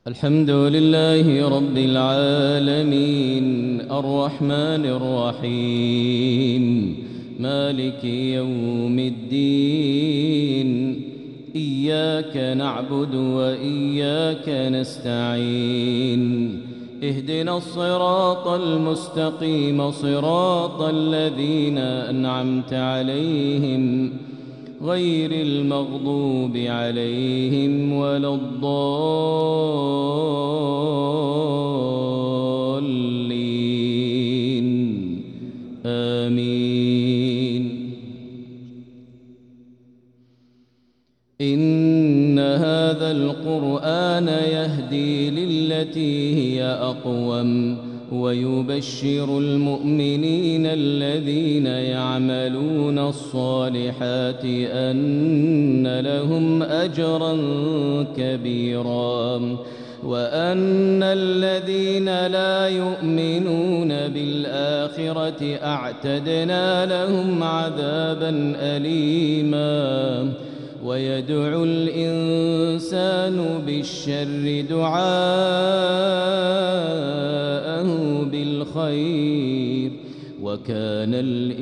الحمد لله رب العالمين الرحمن الرحيم مالك يوم الدين إياك نعبد وإياك نستعين اهدنا الصراط المستقيم صراط الذين أنعمت عليهم غير المغضوب عليهم ولا الضالين آمين. إن هذا القرآن يهدي للتي هي أقوم ويبشر المؤمنين الذين يعملون الصالحات أن لهم أجرا كبيرا وأن الذين لا يؤمنون بالآخرة أعتدنا لهم عذابا أليما. ويدعو الإنسان بالشر دعاءه بالخير وكان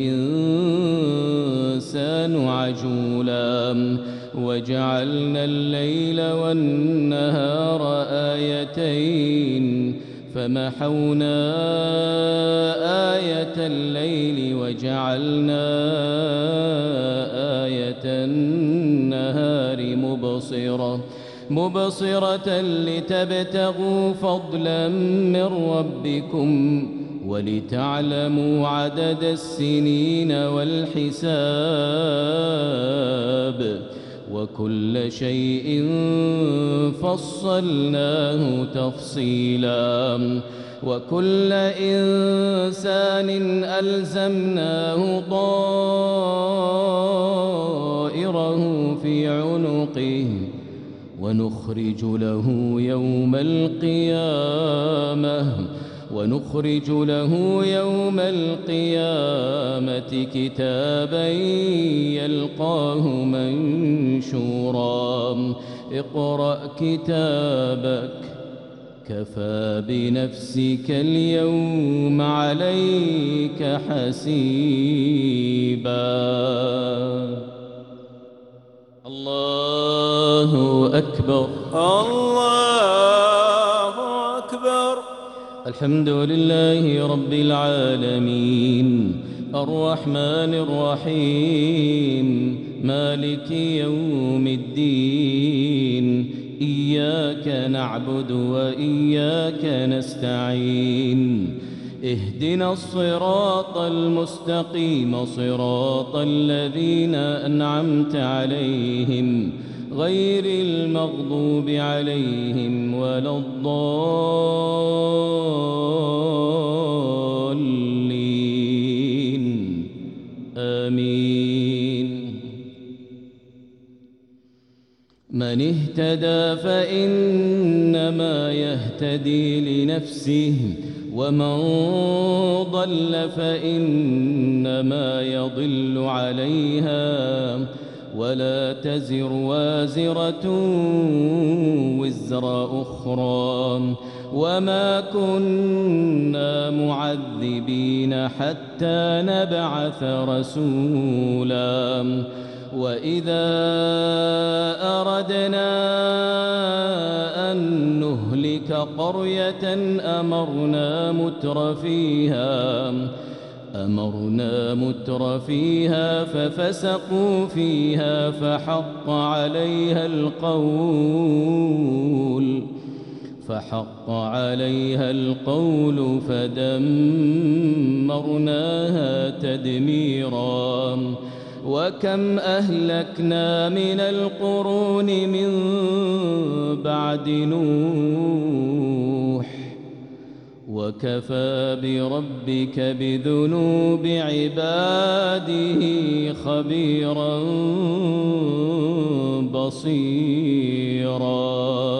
الإنسان عجولا. وجعلنا الليل والنهار آيتين فمحونا آية الليل وجعلنا آية النهار مبصرة لتبتغوا فضلا من ربكم ولتعلموا عدد السنين والحساب وكل شيء فصلناه تفصيلا. وكل إنسان ألزمناه طائره في عنقه ونخرج له يوم القيامة كتابا يلقاه منشورا. اقرأ كتابك كفى بنفسك اليوم عليك حسيبا. الله أكبر الله أكبر. الحمد لله رب العالمين الرحمن الرحيم مالك يوم الدين إياك نعبد وإياك نستعين اهدنا الصراط المستقيم صراط الذين أنعمت عليهم غير المغضوب عليهم ولا الضالين آمين. من اهتدى فإنما يهتدي لنفسه ومن ضل فإنما يضل عليها ولا تزر وازرة وزر أخرى وما كنا معذبين حتى نبعث رسولا. وإذا أردنا أن نهلك قرية أمرنا متر فيها ففسقوا فيها فحق عليها القول فدمرناها تدميرا. وكم أهلكنا من القرون من بعد نوح وكفى بربك بذنوب عباده خبيرا بصيرا.